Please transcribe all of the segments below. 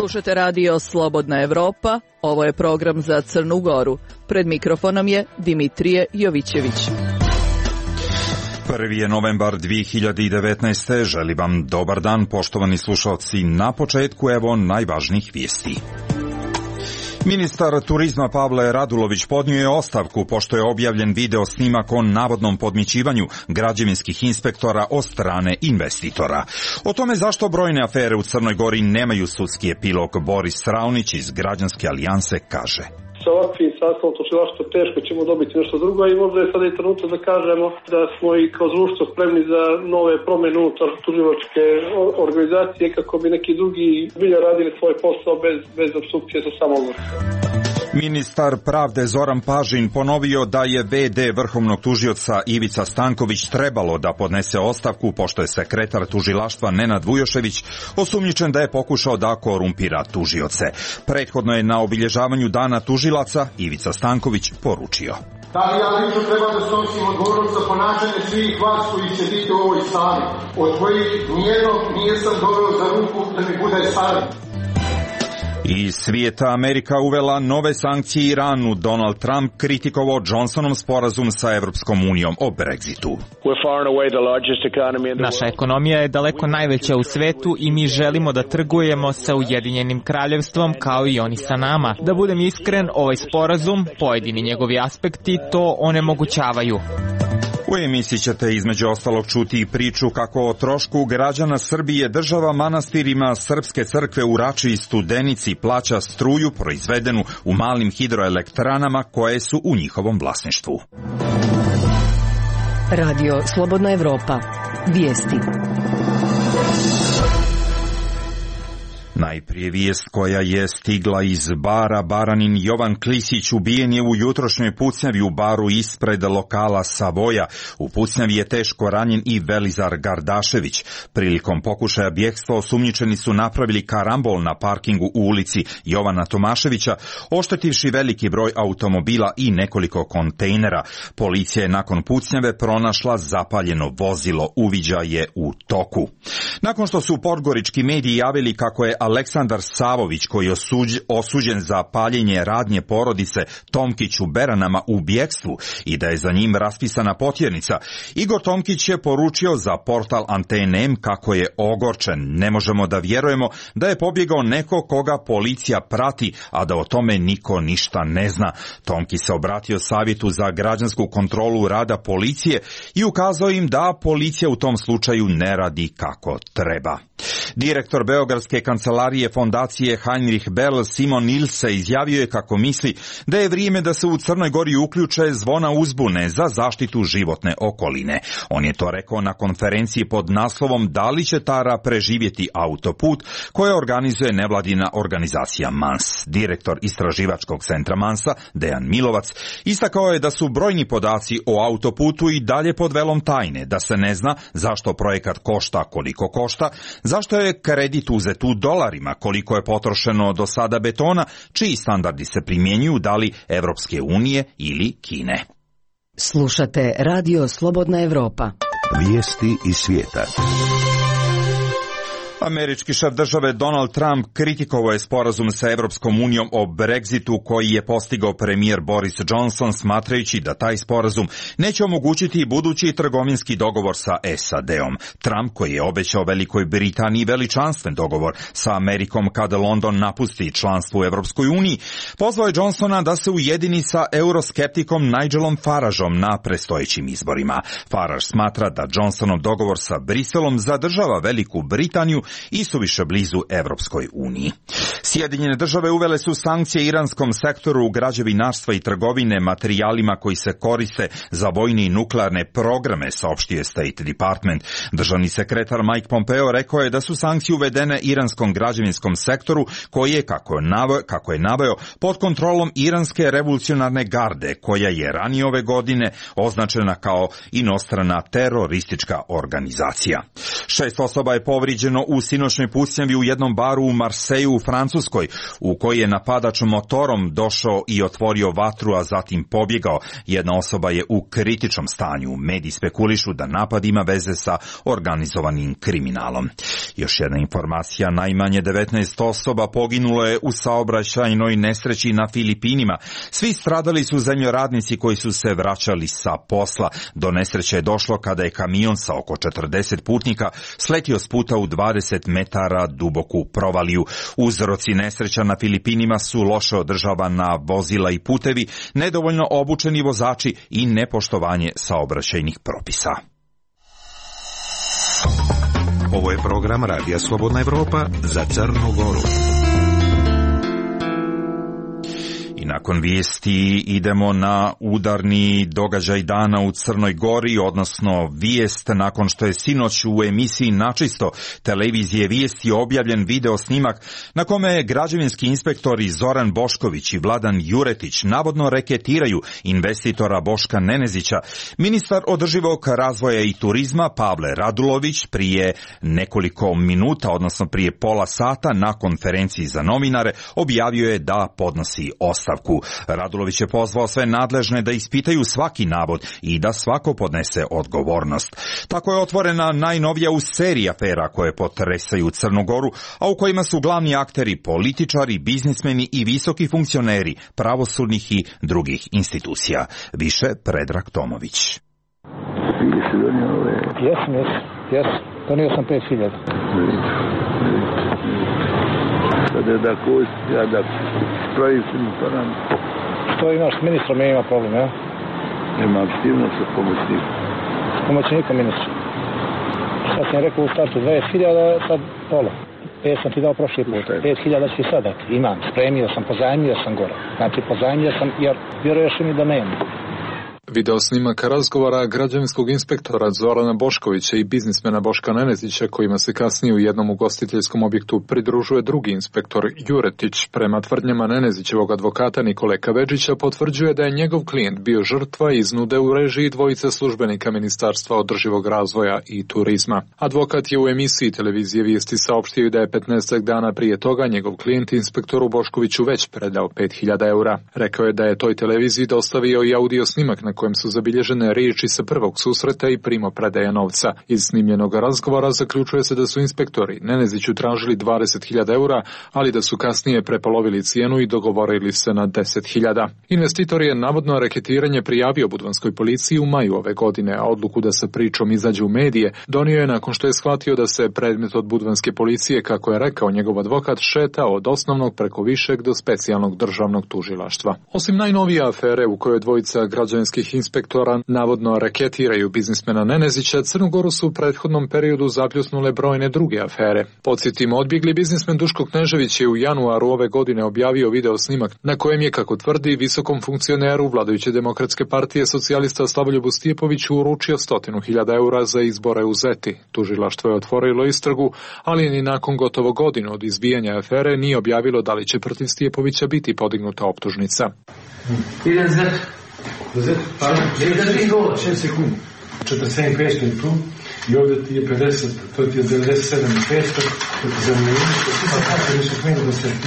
Slušate radio Slobodna Evropa, ovo je program za Crnu Goru. Pred mikrofonom je Dimitrije Jovićević. 1. je novembar 2019. Želim vam dobar dan, poštovani slušalci. Na početku evo najvažnijih vijesti. Ministar turizma Pavle Radulović podnio je ostavku pošto je objavljen video snimak o navodnom podmićivanju građevinskih inspektora od strane investitora. O tome zašto brojne afere u Crnoj Gori nemaju sudski epilog, Boris Raunić iz Građanske alijanse kaže: sa ovakvim sastavom tužilaštva teško ćemo dobiti nešto drugo i možda je sada i trenutak da kažemo da smo i kao društvo spremni za nove promjene unutar tužilačke organizacije kako bi neki drugi bilja radili svoj posao bez opstrukcije sa samovolom. Ministar pravde Zoran Pažin ponovio da je VD vrhovnog tužioca Ivica Stanković trebalo da podnese ostavku pošto je sekretar tužilaštva Nenad Vujošević osumnjičen da je pokušao da korumpira tužioce. Prethodno je na obilježavanju dana tužilaca Ivica Stanković poručio: da li ja lično treba da snosim odgovornost za ponašanje svih vas koji sedite u ovoj sali, od kojih nijednog nisam doveo za ruku da mi bude saradnik. Iz svijeta Amerika uvela nove sankcije Iranu. Donald Trump kritikovao Johnsonov sporazum sa Evropskom unijom o Brexitu. Naša ekonomija je daleko najveća u svetu i mi želimo da trgujemo sa Ujedinjenim kraljevstvom kao i oni sa nama. Da budem iskren, ovaj sporazum, pojedini njegovi aspekti to onemogućavaju. U emisiji ćete između ostalog čuti i priču kako o trošku građana Srbije država manastirima Srpske crkve u Rači i Studenici plaća struju proizvedenu u malim hidroelektranama koje su u njihovom vlasništvu. Radio Slobodna Evropa. Vijesti. Najprije vijest koja je stigla iz bara. Baranin Jovan Klisić ubijen je u jutrošnjoj pucnjavi u baru ispred lokala Savoja. U pucnjavi je teško ranjen i Velizar Gardašević. Prilikom pokušaja bjegstva osumnjičeni su napravili karambol na parkingu u ulici Jovana Tomaševića, oštetivši veliki broj automobila i nekoliko kontejnera. Policija je nakon pucnjave pronašla zapaljeno vozilo. Uviđaj je u toku. Nakon što su podgorički mediji javili kako je Aleksandar Savović, koji je osuđen za paljenje radnje porodice Tomkić u Beranama u bjegstvu i da je za njim raspisana potjernica, Igor Tomkić je poručio za portal Antene M kako je ogorčen. Ne možemo da vjerujemo da je pobjegao neko koga policija prati, a da o tome niko ništa ne zna. Tomkić se obratio Savjetu za građansku kontrolu rada policije i ukazao im da policija u tom slučaju ne radi kako treba. Direktor Beogradske kancelarije fondacije Heinrich Bell Simon Nilse izjavio je kako misli da je vrijeme da se u Crnoj Gori uključe zvona uzbune za zaštitu životne okoline. On je to rekao na konferenciji pod naslovom Da li će Tara preživjeti autoput, koje organizuje nevladina organizacija MANS. Direktor istraživačkog centra MANS-a Dejan Milovac istakao je da su brojni podaci o autoputu i dalje pod velom tajne, da se ne zna zašto projekat košta koliko košta, zašto je kredit uzet u dolarima, koliko je potrošeno do sada betona, čiji standardi se primjenjuju, da li Evropske unije ili Kine. Slušate radio Slobodna Evropa. Vijesti iz svijeta. Američki šef države Donald Trump kritikovao je sporazum sa Evropskom unijom o Brexitu koji je postigao premijer Boris Johnson, smatrajući da taj sporazum neće omogućiti budući trgovinski dogovor sa SAD-om. Trump, koji je obećao Velikoj Britaniji veličanstven dogovor sa Amerikom kada London napusti članstvo u Evropskoj uniji, pozvao je Johnsona da se ujedini sa euroskeptikom Nigelom Farageom na predstojećim izborima. Farage smatra da Johnsonov dogovor sa Briselom zadržava Veliku Britaniju i su više blizu Evropskoj uniji. Sjedinjene države uvele su sankcije iranskom sektoru građevinarstva i trgovine materijalima koji se koriste za vojne i nuklearne programe, saopštio je State Department. Državni sekretar Mike Pompeo rekao je da su sankcije uvedene iranskom građevinskom sektoru koji je, kako je naveo, pod kontrolom Iranske revolucionarne garde, koja je ranije ove godine označena kao inostrana teroristička organizacija. 6 osoba je povrijeđeno u u sinoćnoj pucnjavi u jednom baru u Marseju u Francuskoj, u koji je napadač motorom došao i otvorio vatru, a zatim pobjegao. Jedna osoba je u kritičnom stanju. Mediji spekulišu da napad ima veze sa organizovanim kriminalom. Još jedna informacija, najmanje 19 osoba poginulo je u saobraćajnoj nesreći na Filipinima. Svi stradali su zemljoradnici koji su se vraćali sa posla. Do nesreće je došlo kada je kamion sa oko 40 putnika sletio s puta u 20 metara duboku provaliju. Uzroci nesreća na Filipinima su loše održavana vozila i putevi, nedovoljno obučeni vozači i nepoštovanje saobraćajnih propisa. Ovo je program Radija Slobodna Evropa za Crnu Goru. I nakon vijesti idemo na udarni događaj dana u Crnoj Gori, odnosno vijest nakon što je sinoć u emisiji Načisto televizije Vijesti objavljen video snimak na kome je građevinski inspektori Zoran Bošković i Vladan Juretić navodno reketiraju investitora Boška Nenezića. Ministar održivog razvoja i turizma Pavle Radulović prije nekoliko minuta, odnosno prije pola sata na konferenciji za novinare objavio je da podnosi ostavku. Radulović je pozvao sve nadležne da ispitaju svaki navod i da svako podnese odgovornost. Tako je otvorena najnovija u seriji afera koje potresaju Crnu Goru, a u kojima su glavni akteri političari, biznismeni i visoki funkcioneri pravosudnih i drugih institucija. Više Predrag Tomović. Jesam. Donio sam 5.000. Da spravi se mi to nam. Što imaš s ministrom, ima problem, ja? Nema aktivno sa pomoćnikom. Pomoćnikom ministra. Šta sam rekao u startu, 20.000, sad pola. 5 sam ti dao prošli put, 5.000 ću sad dati. Imam, spremio sam, pozajmio sam gore. Znači, pozajmio sam jer vjeruješ mi da nema. Video snimak razgovora građevinskog inspektora Zorana Boškovića i biznismena Boška Nenezića, kojima se kasnije u jednom ugostiteljskom objektu pridružuje drugi inspektor Juretić, prema tvrdnjama Nenezićevog advokata Nikole Kavedžića, potvrđuje da je njegov klijent bio žrtva iznude u režiji dvojice službenika Ministarstva održivog razvoja i turizma. Advokat je u emisiji televizije Vijesti saopštio da je 15 dana prije toga njegov klijent inspektoru Boškoviću već predao 5.000 eura. Rekao je da je toj televiziji dostavio i audio snimak na kojem su zabilježene riječi sa prvog susreta i primopredaje novca. Iz snimljenog razgovora zaključuje se da su inspektori Neneziću tražili 20.000 eura, ali da su kasnije prepolovili cijenu i dogovorili se na 10.000. Investitor je navodno reketiranje prijavio budvanskoj policiji u maju ove godine, a odluku da sa pričom izađe u medije donio je nakon što je shvatio da se predmet od budvanske policije, kako je rekao njegov advokat, šeta od osnovnog preko višeg do specijalnog državnog tužilaštva. Osim najnovije afere u kojoj dvojica građanskih inspektora navodno reketiraju biznismena Nenezića, Crnu Goru su u prethodnom periodu zapljusnule brojne druge afere. Podsjetimo, odbjegli biznismen Duško Knežević je u januaru ove godine objavio video snimak na kojem je, kako tvrdi, visokom funkcioneru vladajuće demokratske partije socijalista Slavoljubu Stjepoviću uručio 100.000 eura za izbore u Zeti. Tužilaštvo je otvorilo istragu, ali ni nakon gotovo godinu od izbijanja afere nije objavilo da li će protiv Stjepovića biti podignuta optužnica. Da ti go 6 sekundi. 47.500 je tu i ovdje ti je 50, to ti je 97.500, to ti zanimljivo, to kako nisu smjeli da se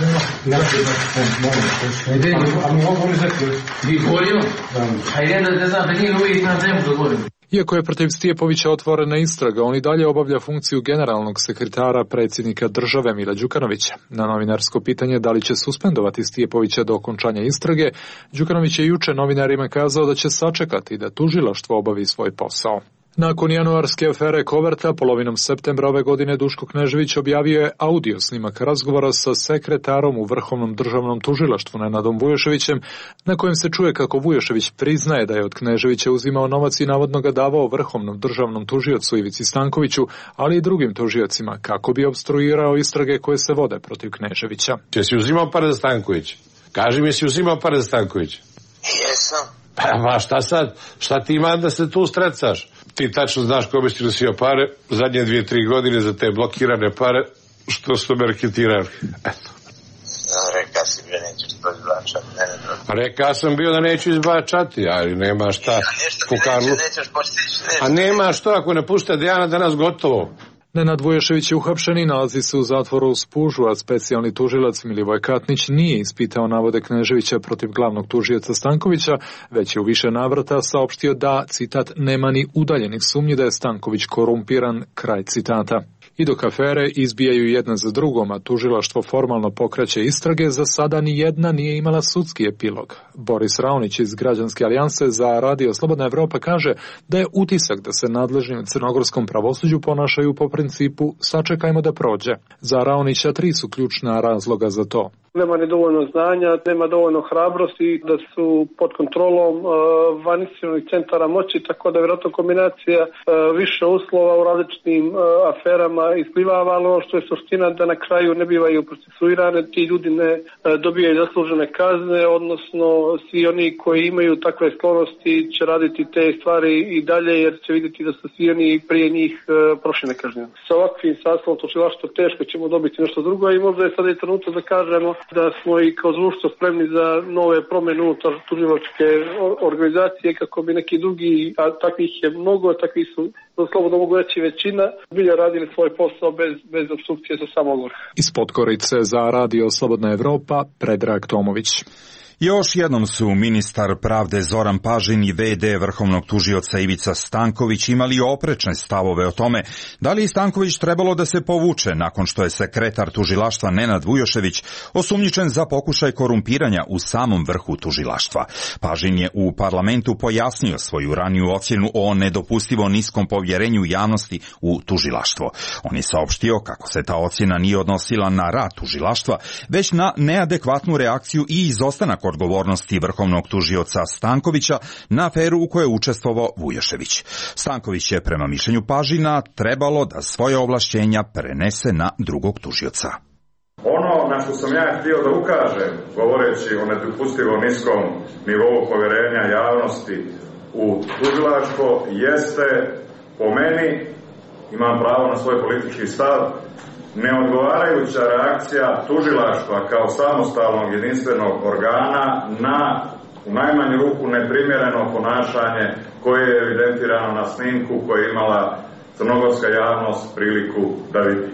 a mi mogu uzeti. Vi govorio? A jedan da znam da nije uvijek na zemlju da govorim. Iako je protiv Stjepovića otvorena istraga, on i dalje obavlja funkciju generalnog sekretara predsjednika države Mila Đukanovića. Na novinarsko pitanje da li će suspendovati Stjepovića do okončanja istrage, Đukanović je juče novinarima kazao da će sačekati da tužilaštvo obavi svoj posao. Nakon januarske afere Koverta, polovinom septembra ove godine Duško Knežević objavio je audio snimak razgovora sa sekretarom u Vrhovnom državnom tužilaštvu Nenadom Vujoševićem, na kojem se čuje kako Vujošević priznaje da je od Kneževića uzimao novac i navodno ga davao Vrhovnom državnom tužiocu Ivici Stankoviću, ali i drugim tužiocima, kako bi opstruirao istrage koje se vode protiv Kneževića. Jesi uzimao pare za Stanković? Kaži mi, si uzimao pare za Stanković? Jesam. Pa šta sad? Šta ti ima da se tu strecaš? Ti tačno znaš kome si nosio pare zadnje 2-3 godine za te blokirane pare što su me reketirali. Eto. Rekao si bio nećeš to izbačati. Rekao sam bio da neću izbačati, ali nema šta. Nećeš postići. A nema što ako ne pušta Dijana danas gotovo. Nenad Vujošević je uhapšen i nalazi se u zatvoru u Spužu, a specijalni tužilac Milivoj Katnić nije ispitao navode Kneževića protiv glavnog tužioca Stankovića, već je u više navrata saopštio da, citat, nema ni udaljenih sumnji da je Stanković korumpiran, kraj citata. I dok afere izbijaju jedna za drugom, a tužilaštvo formalno pokreće istrage, za sada ni jedna nije imala sudski epilog. Boris Raonić iz Građanske alijanse za Radio Slobodna Evropa kaže da je utisak da se nadležni u crnogorskom pravosuđu ponašaju po principu sačekajmo da prođe. Za Raonića 3 su ključna razloga za to. Nema ni dovoljno znanja, nema dovoljno hrabrosti, da su pod kontrolom vaničnih centara moći, tako da vjerojatno kombinacija više uslova u različitim aferama isplivava, ali ono što je suština da na kraju ne bivaju procesuirane, ti ljudi ne dobijaju zaslužene kazne, odnosno svi oni koji imaju takve sklonosti će raditi te stvari i dalje, jer će vidjeti da su svi oni prije njih prošli nekažnjeno. Sa ovakvim sastavom tužilaštva teško ćemo dobiti nešto drugo i možda je sada i trenutak da kažemo da smo i kao društvo spremni za nove promjene unutar tužilačke organizacije kako bi neki drugi, a takvih je mnogo, takvih su slobodno mogu reći većina, bilja radili svoj posao bez opstrukcije sa samog vrha. Iz Podgorice za Radio Slobodna Evropa, Predrag Tomović. Još jednom su ministar pravde Zoran Pažin i VD vrhovnog tužioca Ivica Stanković imali oprečne stavove o tome da li je Stanković trebalo da se povuče nakon što je sekretar tužilaštva Nenad Vujošević osumnjičen za pokušaj korumpiranja u samom vrhu tužilaštva. Pažin je u parlamentu pojasnio svoju raniju ocjenu o nedopustivo niskom povjerenju javnosti u tužilaštvo. On je saopštio kako se ta ocjena nije odnosila na rad tužilaštva, već na neadekvatnu reakciju i izostanak odgovornosti vrhovnog tužioca Stankovića na aferu u kojoj je učestvovao Vujošević. Stanković je prema mišljenju Pažina trebalo da svoje ovlašćenja prenese na drugog tužioca. Ono na što sam ja htio da ukažem, govoreći o nedopustivo niskom nivou povjerenja javnosti u tužilaštvo, jeste po meni, imam pravo na svoj politički stav, neodgovarajuća reakcija tužilaštva kao samostalnog jedinstvenog organa na u najmanju ruku neprimjereno ponašanje koje je evidentirano na snimku koju je imala crnogorska javnost priliku da vidi.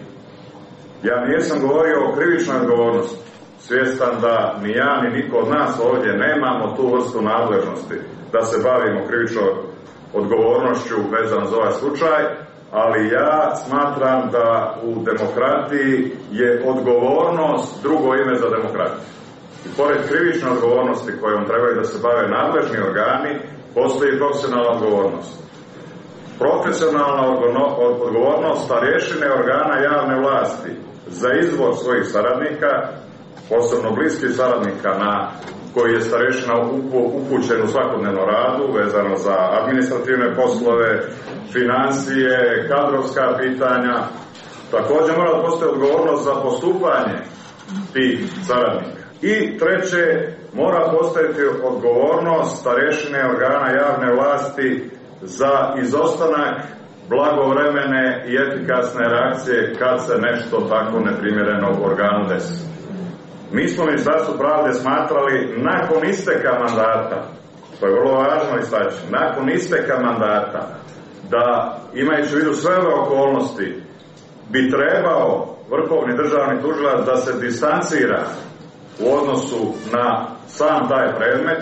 Ja nisam govorio o krivičnoj odgovornosti, svjestan da ni ja ni niko od nas ovdje nemamo tu vrstu nadležnosti da se bavimo krivičnom odgovornošću vezano za ovaj slučaj, ali ja smatram da u demokratiji je odgovornost drugo ime za demokratiju. I pored krivične odgovornosti kojom trebaju da se bave nadležni organi, postoji profesionalna odgovornost. Profesionalna odgovornost starješine organa javne vlasti za izbor svojih saradnika, posebno bliskih saradnika na koji je starješina upućen u svakodnevnom radu, vezano za administrativne poslove, financije, kadrovska pitanja. Također mora da postoji odgovornost za postupanje tih saradnika. I treće, mora postojati odgovornost starješine organa javne vlasti za izostanak blagovremene i efikasne reakcije kad se nešto tako neprimjereno u organu desi. Mi smo u Ministarstvu pravde smatrali nakon isteka mandata, to je vrlo važno istaći, nakon isteka mandata, da imajući u vidu sve ove okolnosti, bi trebao vrhovni državni tužilac da se distancira u odnosu na sam taj predmet,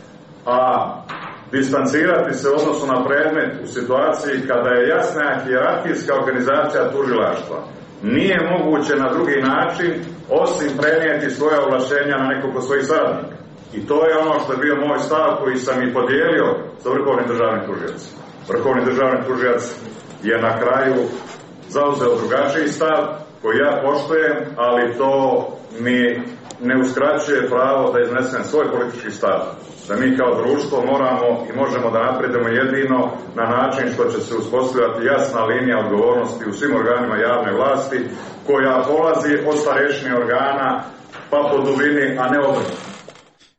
a distancirati se u odnosu na predmet u situaciji kada je jasna hijerarhijska organizacija tužilaštva. Nije moguće na drugi način osim prenijeti svoje ovlaštenja na nekog od svojih saradnika. I to je ono što je bio moj stav koji sam i podijelio sa vrhovnim državnim tužiocem. Vrhovni državni tužilac je na kraju zauzeo drugačiji stav koji ja poštujem, ali to mi ne uskraćuje pravo da iznesem svoj politički stav. Da mi kao društvo moramo i možemo da napredemo jedino na način što će se uspostavljati jasna linija odgovornosti u svim organima javne vlasti koja polazi od starješine organa pa po dubini, a ne obrnuto.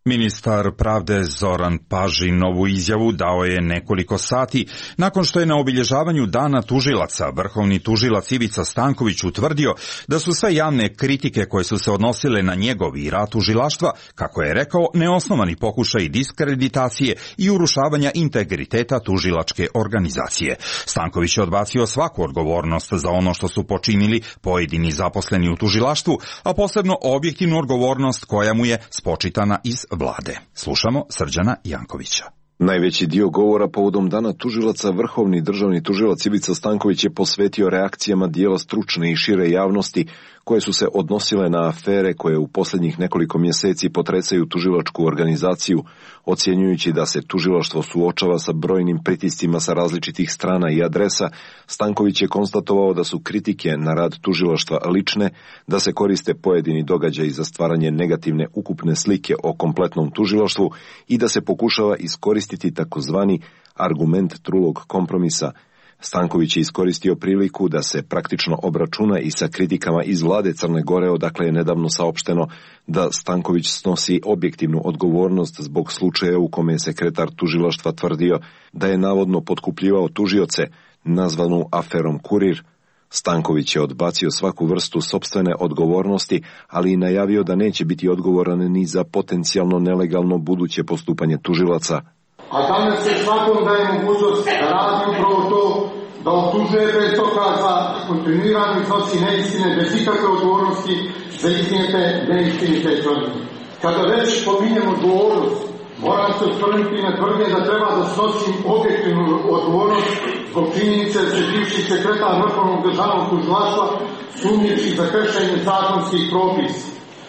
Ministar pravde Zoran Pažin novu izjavu dao je nekoliko sati nakon što je na obilježavanju Dana tužilaca vrhovni tužilac Ivica Stanković utvrdio da su sve javne kritike koje su se odnosile na njegov i rad tužilaštva, kako je rekao, neosnovani pokušaj diskreditacije i urušavanja integriteta tužilačke organizacije. Stanković je odbacio svaku odgovornost za ono što su počinili pojedini zaposleni u tužilaštvu, a posebno objektivnu odgovornost koja mu je spočitana iz vlade. Slušamo Srđana Jankovića. Najveći dio govora povodom Dana tužilaca vrhovni državni tužilac Ivica Stanković je posvetio reakcijama dijela stručne i šire javnosti koje su se odnosile na afere koje u posljednjih nekoliko mjeseci potresaju tužilačku organizaciju, ocjenjujući da se tužilaštvo suočava sa brojnim pritiscima sa različitih strana i adresa. Stanković je konstatovao da su kritike na rad tužilaštva lične, da se koriste pojedini događaji za stvaranje negativne ukupne slike o kompletnom tužilaštvu i da se pokušava iskoristiti takozvani argument trulog kompromisa. Stanković je iskoristio priliku da se praktično obračuna i sa kritikama iz vlade Crne Gore, odakle je nedavno saopšteno da Stanković snosi objektivnu odgovornost zbog slučaja u kome je sekretar tužilaštva tvrdio da je navodno potkupljivao tužioce, nazvanu aferom Kurir. Stanković je odbacio svaku vrstu sopstvene odgovornosti, ali i najavio da neće biti odgovoran ni za potencijalno nelegalno buduće postupanje tužilaca. A danas se svakom daje mogućnost da radi upravo to, da optužuje bez dokaza, kontinuirano iznosi neistine bez ikakve odgovornosti za iznijete neistinite tvrdnje. Kada već pominjem odgovornost, moram se osvrnuti na tvrdnje da treba da snosim objektivnu odgovornost zbog činjenice da se bivši sekretar Vrhovnog državnog tužilaštva sumnjiči za kršenje zakonskih propisa.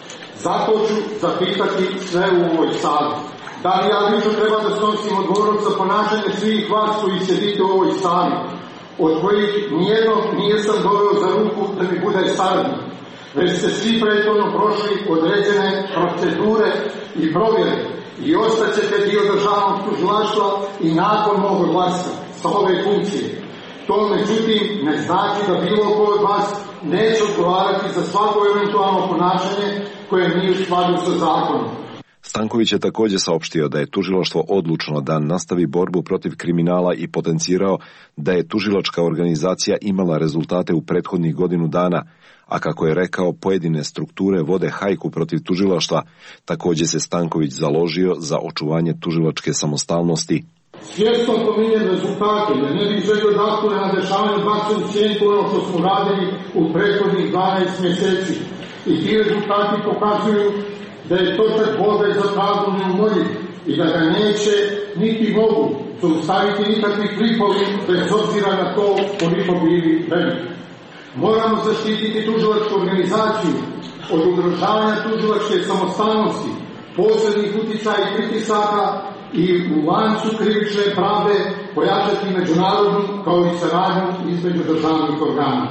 Zato ću zapitati sve u ovoj sali. Da li ja lično treba da snosim odgovornost za ponašanje svih vas koji sedite u ovoj sali, od kojih nijednog nijesam doveo za ruku da mi bude saradnik, već ste svi prethodno prošli određene procedure i provjere i ostaćete dio državnog tužilaštva i nakon mog odlaska sa ove funkcije. To međutim ne znači da bilo ko od vas neće odgovarati za svako eventualno ponašanje koje nije u skladu sa zakonom. Stanković je također saopštio da je tužilaštvo odlučno da nastavi borbu protiv kriminala i potencirao da je tužilačka organizacija imala rezultate u prethodnih godinu dana, a kako je rekao, pojedine strukture vode hajku protiv tužilaštva. Također se Stanković založio za očuvanje tužilačke samostalnosti. Svjesno pominjem rezultate, jer ne bih želio da aktualna dešavanja baci u sjenku ono što smo radili u prethodnih 12 mjeseci. I ti rezultati pokazuju da je točak vode za pravdu neumoljiv i da ga neće niti mogu zaustaviti nikakvi klipovi bez obzira na to koliko bili veliki. Moramo zaštititi tužilačku organizaciju od ugrožavanja tužilačke samostalnosti, posebnih uticaja i pritisaka i u lancu krivične pravde pojačati međunarodnu kao i saradnju između državnih organa.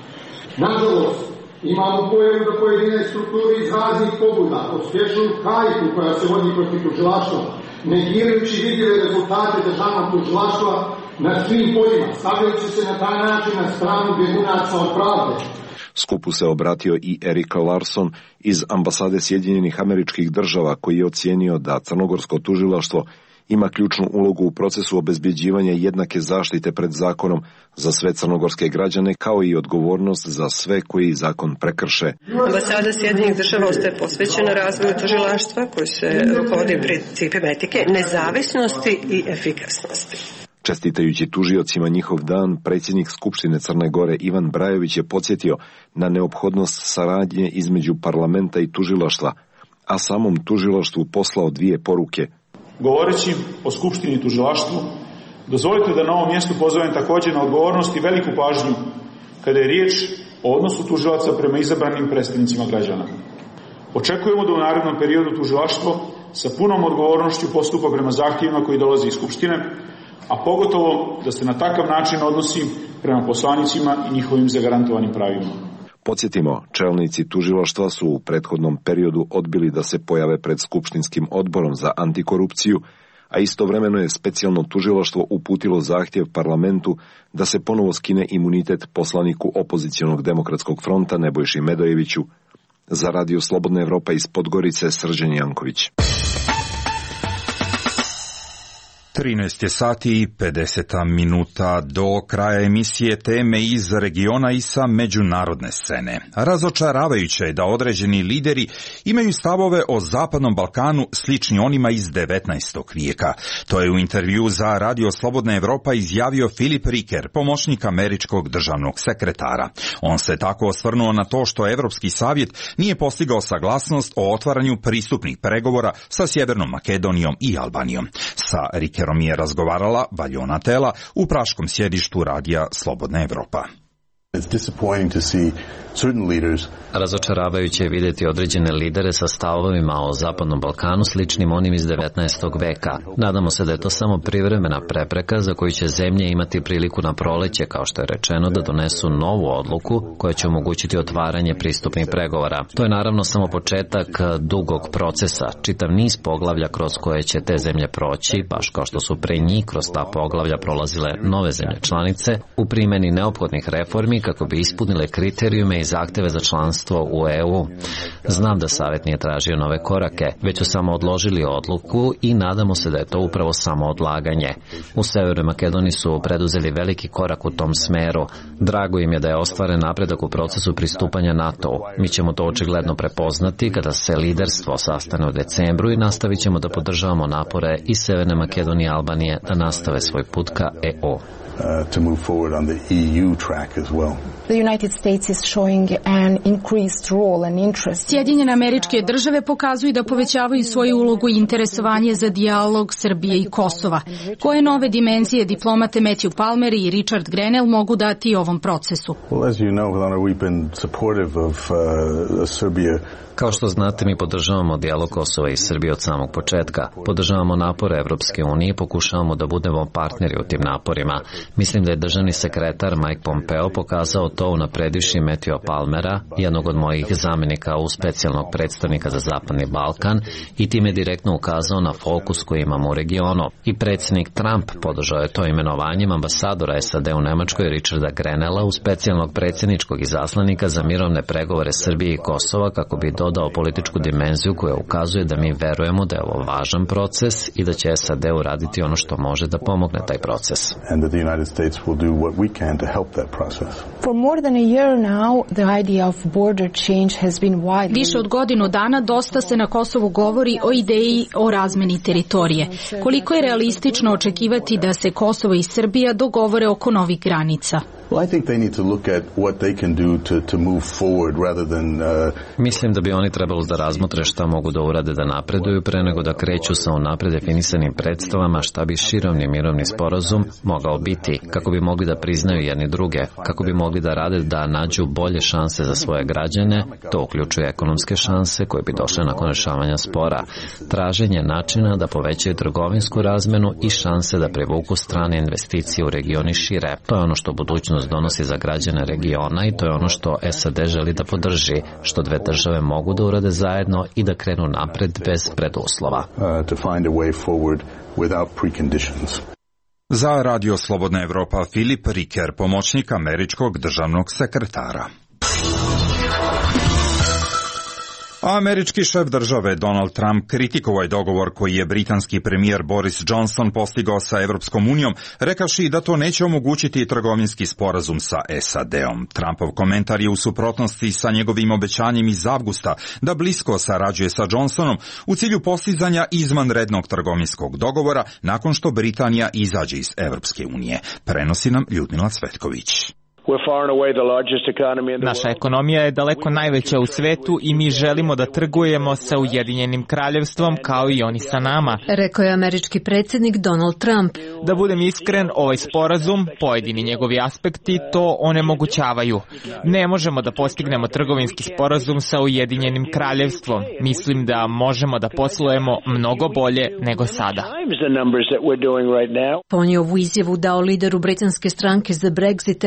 Nažalost, imamo pojavu da pojedine strukture iz raznih pobuda uspješuju hajku koja se vodi protiv tužilaštva, negirajući vidljive rezultate državnog tužilaštva na svim poljima, stavljajući se na taj način na stranu bjegunaca od pravde. Skupu se obratio i Erik Larson iz ambasade Sjedinjenih Američkih Država, koji je ocijenio da crnogorsko tužilaštvo ima ključnu ulogu u procesu obezbjeđivanja jednake zaštite pred zakonom za sve crnogorske građane, kao i odgovornost za sve koji zakon prekrše. Ambasada Sjedinjenih Država ostaje posvećena razvoju tužilaštva koji se rukovodi principima etike, nezavisnosti i efikasnosti. Čestitajući tužiocima njihov dan, predsjednik Skupštine Crne Gore Ivan Brajović je podsjetio na neophodnost saradnje između parlamenta i tužilaštva, a samom tužilaštvu poslao dvije poruke. Govoreći o Skupštini i tužilaštvu, dozvolite da na ovom mjestu pozovem također na odgovornost i veliku pažnju kada je riječ o odnosu tužilaca prema izabranim predstavnicima građana. Očekujemo da u narednom periodu tužilaštvo sa punom odgovornošću postupa prema zahtjevima koji dolaze iz Skupštine, a pogotovo da se na takav način odnosi prema poslanicima i njihovim zagarantovanim pravima. Podsjetimo, čelnici tužilaštva su u prethodnom periodu odbili da se pojave pred Skupštinskim odborom za antikorupciju, a istovremeno je specijalno tužilaštvo uputilo zahtjev parlamentu da se ponovo skine imunitet poslaniku opozicionog demokratskog fronta Nebojši Medojeviću. Za Radio Slobodna Evropa iz Podgorice, Srđan Janković. 13 sati i 50 minuta do kraja emisije teme iz regiona i sa međunarodne scene. Razočaravajuće je da određeni lideri imaju stavove o Zapadnom Balkanu slični onima iz 19. vijeka. To je u intervju za Radio Slobodna Evropa izjavio Filip Riker, pomoćnik američkog državnog sekretara. On se tako osvrnuo na to što Evropski savjet nije postigao saglasnost o otvaranju pristupnih pregovora sa Sjevernom Makedonijom i Albanijom. Sa Rikerom je razgovarala Valjona Tela u praškom sjedištu Radija Slobodna Evropa. Razočaravajuće je vidjeti određene lidere sa stavovima o Zapadnom Balkanu sličnim onim iz 19. veka. Nadamo se da je to samo privremena prepreka za koju će zemlje imati priliku na proleće, kao što je rečeno, da donesu novu odluku koja će omogućiti otvaranje pristupnih pregovora. To je naravno samo početak dugog procesa, čitav niz poglavlja kroz koje će te zemlje proći, baš kao što su pre njih kroz ta poglavlja prolazile nove zemlje članice, u primjeni neophodnih reformi kako bi ispunile kriterijume i zahteve za članstvo u EU. Znam da savjet nije tražio nove korake, već su samo odložili odluku i nadamo se da je to upravo samo odlaganje. U Severnoj Makedoniji su preduzeli veliki korak u tom smeru. Drago im je da je ostvaren napredak u procesu pristupanja NATO-u. Mi ćemo to očigledno prepoznati kada se liderstvo sastane u decembru i nastavit ćemo da podržavamo napore i Severne Makedonije i Albanije da nastave svoj put ka EU. To move forward on the EU track as well. The United States is showing an increased role and interest. Sjedinjene Američke Države pokazuju da povećavaju svoju ulogu i interesovanje za dijalog Srbije i Kosova. Koje nove dimenzije diplomate Matthew Palmer i Richard Grenell mogu dati ovom procesu? Well, as you know, we've been supportive of Serbia. Kao što znate, mi podržavamo dijalog Kosova i Srbije od samog početka. Podržavamo napore Evropske unije i pokušavamo da budemo partneri u tim naporima. Mislim da je državni sekretar Mike Pompeo pokazao to unapredivši Matthewa Palmera, jednog od mojih zamjenika u specijalnog predstavnika za Zapadni Balkan, i time direktno ukazao na fokus koji imamo u regionu. I predsjednik Trump podržao je to imenovanjem ambasadora SAD u Nemačkoj Richarda Grenella u specijalnog predsjedničkog izaslanika za mirovne pregovore Srbije i Kosova kako bi dodao političku dimenziju koja ukazuje da mi verujemo da je ovo važan proces i da će SAD uraditi ono što može da pomogne taj proces. Više od godinu dana dosta se na Kosovu govori o ideji o razmeni teritorije. Koliko je realistično očekivati da se Kosovo i Srbija dogovore oko novih granica? Mislim da bi oni trebalo da razmotre šta mogu da urade da napreduju pre nego da kreću sa unapred definisanim predstavama šta bi širovni mirovni sporazum mogao biti, kako bi mogli da priznaju jedni druge, kako bi mogli da rade da nađu bolje šanse za svoje građane. To uključuje ekonomske šanse koje bi došle nakon rešavanja spora, traženje načina da povećaju trgovinsku razmenu i šanse da privuku strane investicije u regioni šire. To je ono što budućnost donosi za građane regiona i to je ono što SAD želi da podrži, što dve države mogu da urade zajedno i da krenu napred bez preduslova. Za Radio Slobodna Evropa Filip Riker, pomoćnik američkog državnog sekretara. Američki šef države Donald Trump kritikovao je dogovor koji je britanski premijer Boris Johnson postigao sa Evropskom unijom, rekavši da to neće omogućiti trgovinski sporazum sa SAD-om. Trumpov komentar je u suprotnosti sa njegovim obećanjem iz avgusta da blisko sarađuje sa Johnsonom u cilju postizanja izvanrednog trgovinskog dogovora nakon što Britanija izađe iz Evropske unije. Prenosi nam Ljudmila Cvetković. Naša ekonomija je daleko najveća u svetu i mi želimo da trgujemo sa Ujedinjenim kraljevstvom kao i oni sa nama, rekao je američki predsjednik Donald Trump. Da budem iskren, ovaj sporazum, pojedini njegovi aspekti, to onemogućavaju. Ne možemo da postignemo trgovinski sporazum sa Ujedinjenim kraljevstvom. Mislim da možemo da poslujemo mnogo bolje nego sada. On je ovu izjavu dao lideru britanske stranke za Brexit, evroskeptični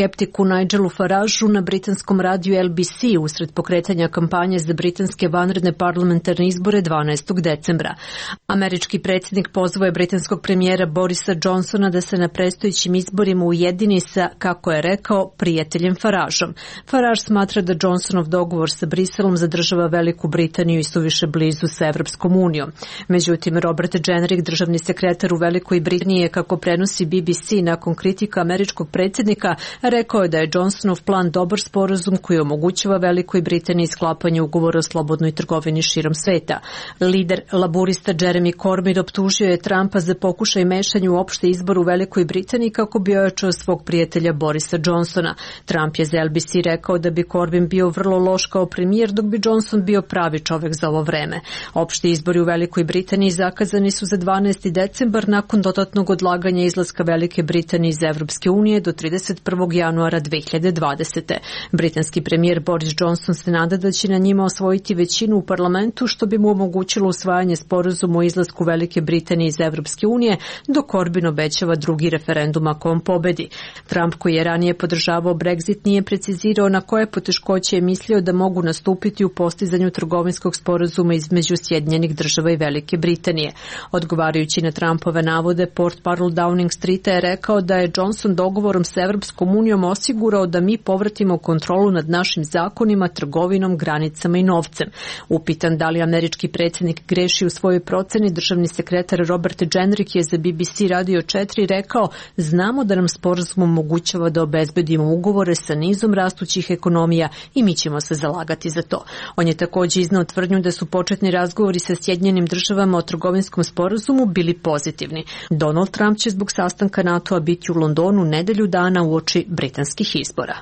euroskeptiku Nigelu Farageu na britanskom radiju LBC usred pokretanja kampanje za britanske vanredne parlamentarne izbore 12. decembra. Američki predsjednik pozvao je britanskog premijera Borisa Johnsona da se na predstojećim izborima ujedini sa, kako je rekao, prijateljem Farageom. Farage smatra da Johnsonov dogovor sa Briselom zadržava Veliku Britaniju i suviše blizu sa Evropskom unijom. Međutim, Robert Jenrick, državni sekretar u Velikoj Britaniji, kako prenosi BBC nakon kritika američkog predsjednika, rekao je da je Johnsonov plan dobar sporazum koji omogućava Velikoj Britaniji sklapanje ugovora o slobodnoj trgovini širom sveta. Lider laburista Jeremy Corbyn optužio je Trumpa za pokušaj mešanja u opšte izbor u Velikoj Britaniji kako bi ojačao svog prijatelja Borisa Johnsona. Trump je za LBC rekao da bi Corbyn bio vrlo loš kao premijer, dok bi Johnson bio pravi čovjek za ovo vreme. Opšti izbori u Velikoj Britaniji zakazani su za 12. decembar nakon dodatnog odlaganja izlaska Velike Britanije iz Evropske unije do 31. januara 2020. Britanski premijer Boris Johnson se nada da će na njima osvojiti većinu u parlamentu, što bi mu omogućilo usvajanje sporazuma o izlasku Velike Britanije iz Evropske unije, dok Corbyn obećava drugi referendum ako on pobedi. Trump, koji je ranije podržavao Brexit, nije precizirao na koje poteškoće je mislio da mogu nastupiti u postizanju trgovinskog sporazuma između Sjedinjenih Država i Velike Britanije. Odgovarajući na Trumpove navode, portparol Downing Streeta je rekao da je Johnson dogovorom sa Evropskom unijom osigurao da mi povratimo kontrolu nad našim zakonima, trgovinom, granicama i novcem. Upitan da li američki predsjednik greši u svojoj proceni, državni sekretar Robert Jenrick je za BBC Radio 4 rekao: znamo da nam sporazum omogućava da obezbedimo ugovore sa nizom rastućih ekonomija i mi ćemo se zalagati za to. On je također iznao tvrdnju da su početni razgovori sa Sjedinjenim Državama o trgovinskom sporazumu bili pozitivni. Donald Trump će zbog sastanka NATO-a biti u Londonu nedelju dana uoči britanskih izbora.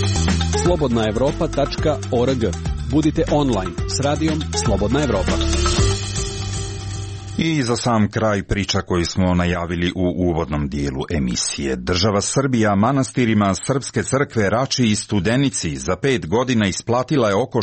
slobodnaevropa.org. Budite online s radijom Slobodna Evropa. I za sam kraj priča koju smo najavili u uvodnom dijelu emisije. Država Srbija manastirima Srpske crkve Rači i Studenici za 5 godina isplatila je oko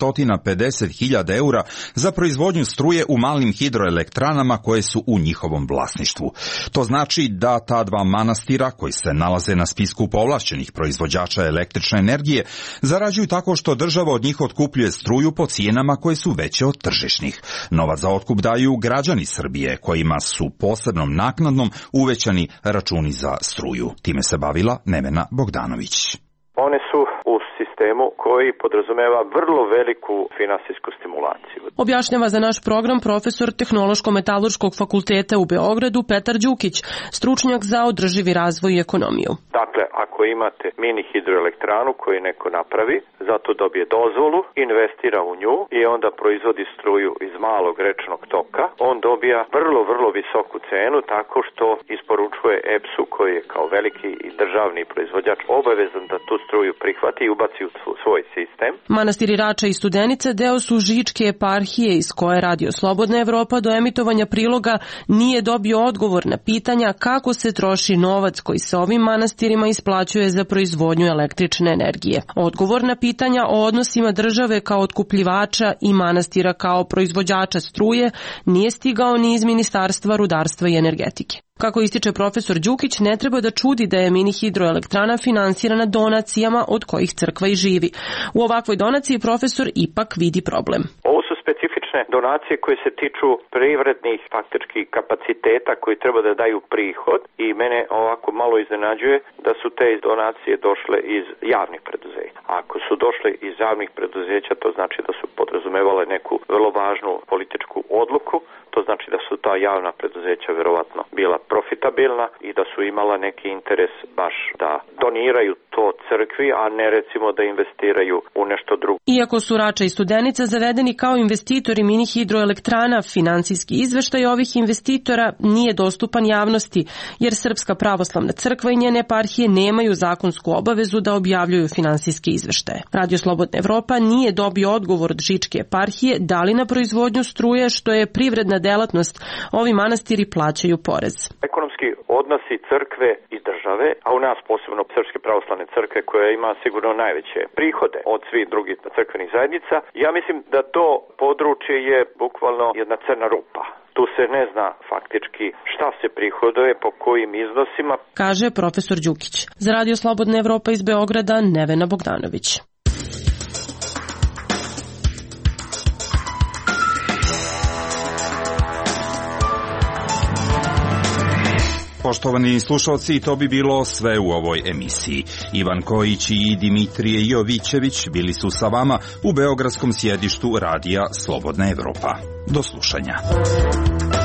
650.000 eura za proizvodnju struje u malim hidroelektranama koje su u njihovom vlasništvu. To znači da ta dva manastira, koji se nalaze na spisku povlašćenih proizvođača električne energije, zarađuju tako što država od njih otkupljuje struju po cijenama koje su veće od tržišnih. Novac za otkup daju građani Srbije, kojima su posebnom naknadnom uvećani računi za struju. Time se bavila Nevena Bogdanović. One su u sistemu koji podrazumeva vrlo veliku finansijsku stimulaciju. Objašnjava za naš program profesor Tehnološko-metalurškog fakulteta u Beogradu Petar Đukić, stručnjak za održivi razvoj i ekonomiju. Dakle, ako imate mini hidroelektranu koju neko napravi, zato dobije dozvolu, investira u nju i onda proizvodi struju iz malog rečnog toka, on dobija vrlo visoku cenu tako što isporučuje EPS-u, koji je kao veliki i državni proizvođač obavezan da tu struju prihvati i ubaci u svoj sistem. Manastiri Rača i Studenica deo su Žičke eparhije iz koje Radio Slobodna Evropa do emitovanja priloga nije dobio odgovor na pitanja kako se troši novac koji se ovim manastirima isplaćuje za proizvodnju električne energije. Odgovor na pitanja o odnosima države kao otkupljivača i manastira kao proizvođača struje nije stigao ni iz Ministarstva rudarstva i energetike. Kako ističe profesor Đukić, ne treba da čudi da je mini hidroelektrana finansirana donacijama od kojih crkva i živi. U ovakvoj donaciji profesor ipak vidi problem. Ovo su specifične donacije koje se tiču privrednih faktički kapaciteta koji treba da daju prihod i mene ovako malo iznenađuje da su te donacije došle iz javnih preduzeća. Ako su došle iz javnih preduzeća, to znači da su podrazumevale neku vrlo važnu političku odluku. To znači da su ta javna preduzeća verovatno bila profitabilna i da su imala neki interes baš da doniraju to crkvi, a ne recimo da investiraju u nešto drugo. Iako su Rača i Studenica zavedeni kao investitori mini hidroelektrana, finansijski izveštaj ovih investitora nije dostupan javnosti, jer Srpska pravoslavna crkva i njene eparhije nemaju zakonsku obavezu da objavljuju finansijske izveštaje. Radio Slobodna Evropa nije dobio odgovor od Žičke eparhije da li na proizvodnju struje, što je privredna delatnost, ovi manastiri plaćaju porez. Ekonomski odnosi crkve i države, a u nas posebno Srpske pravoslavne crkve koja ima sigurno najveće prihode od svih drugih crkvenih zajednica, ja mislim da to područje je bukvalno jedna crna rupa. Tu se ne zna faktički šta se prihoduje, po kojim iznosima. Kaže profesor Đukić. Za Radio Slobodna Evropa iz Beograda, Nevena Bogdanović. Poštovani slušalci, to bi bilo sve u ovoj emisiji. Ivan Kojić i Dimitrije Jovićević bili su sa vama u beogradskom sjedištu Radija Slobodna Evropa. Do slušanja.